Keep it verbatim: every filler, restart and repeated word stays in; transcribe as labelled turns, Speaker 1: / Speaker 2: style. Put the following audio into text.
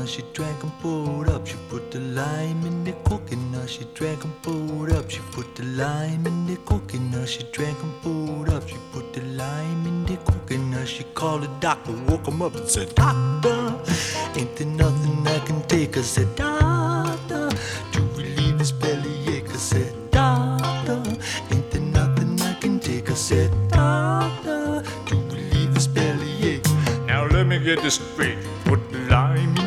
Speaker 1: now she drank and pulled up. She put the lime in the cooking, now she drank and pulled up. She put the lime in the cooking, now she drank and pulled up. She put the lime in the cooking, now she called the doctor, woke him up and said, Doctor, ain't there nothing I can take? I said, Doctor, to relieve this bellyache. I said, Doctor, ain't there nothing I can take? I said, Doctor, to relieve this bellyache.
Speaker 2: Now let me get this straight. Put